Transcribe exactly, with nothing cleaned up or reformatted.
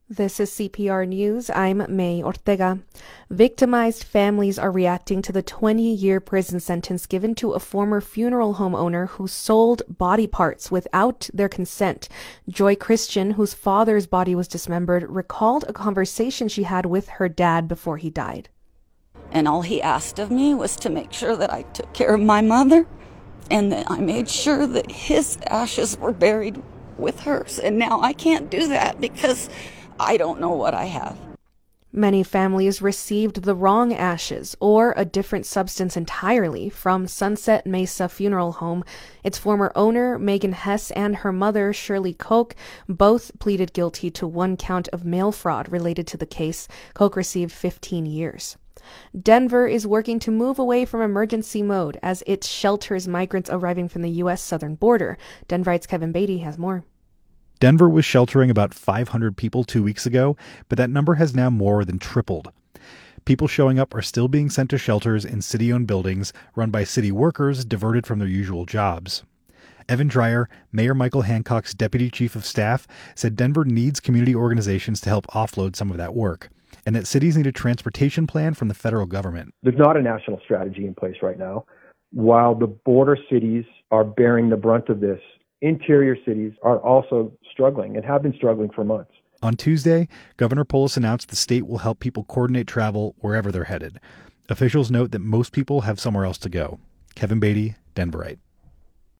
This is C P R News. I'm May Ortega. Victimized families are reacting to the twenty-year prison sentence given to a former funeral home owner who sold body parts without their consent. Joy Christian, whose father's body was dismembered, recalled a conversation she had with her dad before he died. And all he asked of me was to make sure that I took care of my mother and that I made sure that his ashes were buried with hers. And now I can't do that because I don't know what I have. Many families received the wrong ashes or a different substance entirely from Sunset Mesa Funeral Home. Its former owner, Megan Hess, and her mother, Shirley Koch, both pleaded guilty to one count of mail fraud related to the case. Koch received fifteen years. Denver is working to move away from emergency mode as it shelters migrants arriving from the U S southern border. Denverite's Kevin Beatty has more. Denver was sheltering about five hundred people two weeks ago, but that number has now more than tripled. People showing up are still being sent to shelters in city-owned buildings run by city workers diverted from their usual jobs. Evan Dreyer, Mayor Michael Hancock's deputy chief of staff, said Denver needs community organizations to help offload some of that work, and that cities need a transportation plan from the federal government. There's not a national strategy in place right now. While the border cities are bearing the brunt of this, interior cities are also struggling and have been struggling for months. On Tuesday, Governor Polis announced the state will help people coordinate travel wherever they're headed. Officials note that most people have somewhere else to go. Kevin Beatty, Denverite.